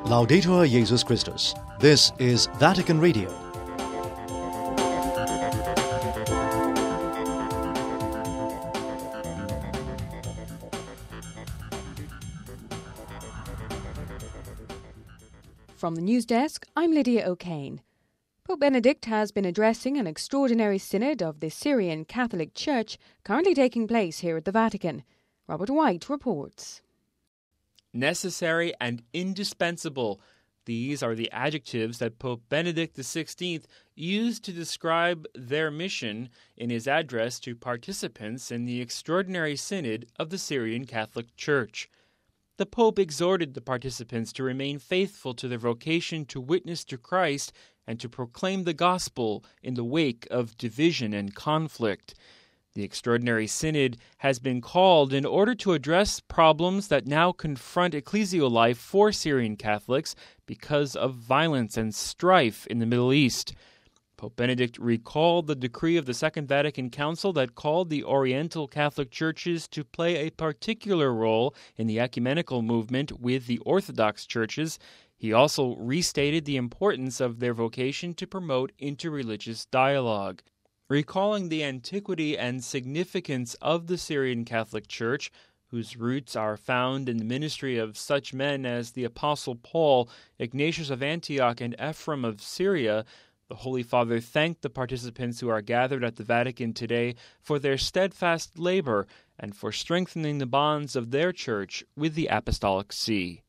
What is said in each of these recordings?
Laudetur Jesus Christus. This is Vatican Radio. From the news desk, I'm Lydia O'Kane. Pope Benedict has been addressing an extraordinary synod of the Syrian Catholic Church currently taking place here at the Vatican. Robert White reports. Necessary and indispensable. These are the adjectives that Pope Benedict XVI used to describe their mission in his address to participants in the extraordinary synod of the Syrian Catholic Church. The Pope exhorted the participants to remain faithful to their vocation to witness to Christ and to proclaim the gospel in the wake of division and conflict. The Extraordinary Synod has been called in order to address problems that now confront ecclesial life for Syrian Catholics because of violence and strife in the Middle East. Pope Benedict recalled the decree of the Second Vatican Council that called the Oriental Catholic churches to play a particular role in the ecumenical movement with the Orthodox churches. He also restated the importance of their vocation to promote interreligious dialogue. Recalling the antiquity and significance of the Syrian Catholic Church, whose roots are found in the ministry of such men as the Apostle Paul, Ignatius of Antioch, and Ephraim of Syria, the Holy Father thanked the participants who are gathered at the Vatican today for their steadfast labor and for strengthening the bonds of their church with the Apostolic See.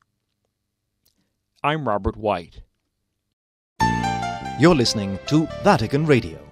I'm Robert White. You're listening to Vatican Radio.